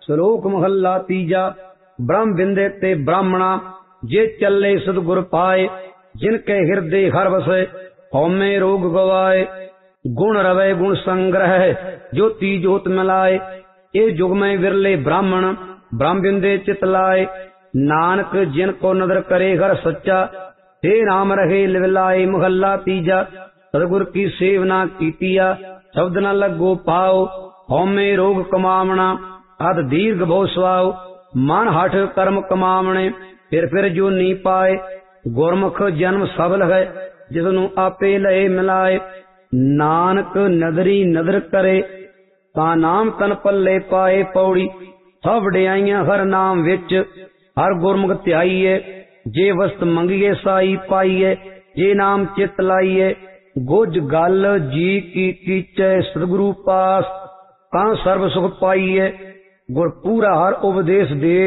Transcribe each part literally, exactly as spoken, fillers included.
श्लोक महला तीजा। ब्रह्म बिंदे ते ब्राह्मणा जे चले सतगुर पाए, जिनके हृदय हर बसे हौमे रोग गवाए। गुण रवे गुण संग्रह ज्योति ज्योत मिलाए, ये जुग में विरले ब्राह्मण ब्रह्म बिंदे चित लाए। नानक जिन को नदर करे घर सच्चा, हे नाम रहे लिवलाए। महला तीजा। सतगुर की सेवना कीतिया, शब्द न लगो पाओ। हौमे रोग कमावना अध दीर्घ भो स्वाओ। मन हठ कर्म कमावने फिर फिर जो नी पाए। गुरमुख जन्म सफल है जिसनु आपे लए मिलाए। नानक नदरी नदर करे ता नाम तन पल्ले पाए। पौड़ी सब वडियाइयां हर नाम विच, हर गुरमुख ध्याईए। जे वस्त मंगिए साई पाईए, जे नाम चित लाइए। गुज गल जी की कीचै सतगुरु पास, तां सर्व सुख पाइए। गुर पूरा हर उपदेश दे,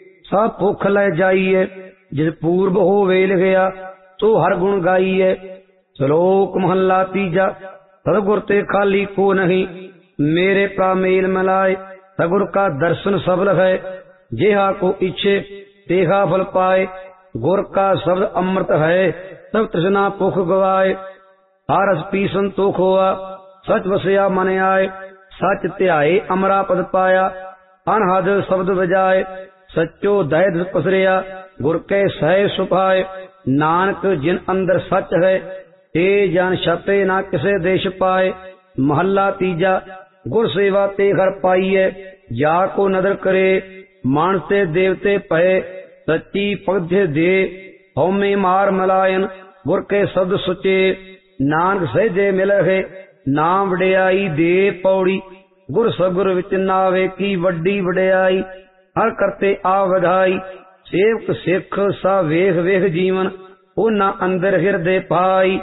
सब भुख लै जाइए। जिस पूर्व होवे लिखिया तो हर गुण गाइए। श्लोक महला तीजा। सतगुर ते खाली को नहीं, मेरे प्रामेल मिलाए। सतगुर का दर्शन सबल है, जेहा को इच्छे तेहा फल पाए। गुर का शब्द अमृत है, सब तृष्णा भुख गवाए। हारस पी संतोख होआ, सच वसया मन आए। सच ध्याए अमरा पद पाया, अनहद शब्द बजाए। सच्चो दैद पसरिया, गुर के सह सुभाए। नानक जिन अंदर सच है, ते जान छपे ना किसे देश पाए। महला तीजा। गुर सेवा ते घर पाइए, जा को नदर करे। मानते देवते पए, सच्ची पगध दे। हौमे मार मलायन, गुर के शब्द सुचे। नानक सहजे मिल है, नाम वडियाई दे। पौड़ी गुर सगुर विच नावे की वड्डी वडियाई। हर करते आ वधाई, सेवक सिख सा वेख वेख जीवन। ओना अंदर हृदय पाई,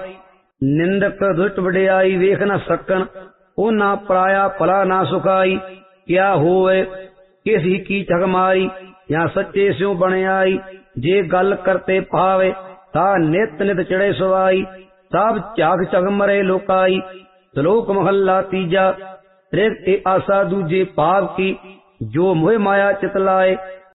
निंदक दुष्ट वडियाई वेख न सकन। ओना पराया भला ना सुखाई। क्या होवे किसी की ठग मारी, या सच्चे स्यों बने आई। जे गल करते पावे, ता नित नित चढ़े सवाई। सब झाग चग मरे लोकाई। श्लोक महला तीजा। त्रिक ए आशा दूजे पाप की, जो मोह माया चित लाए।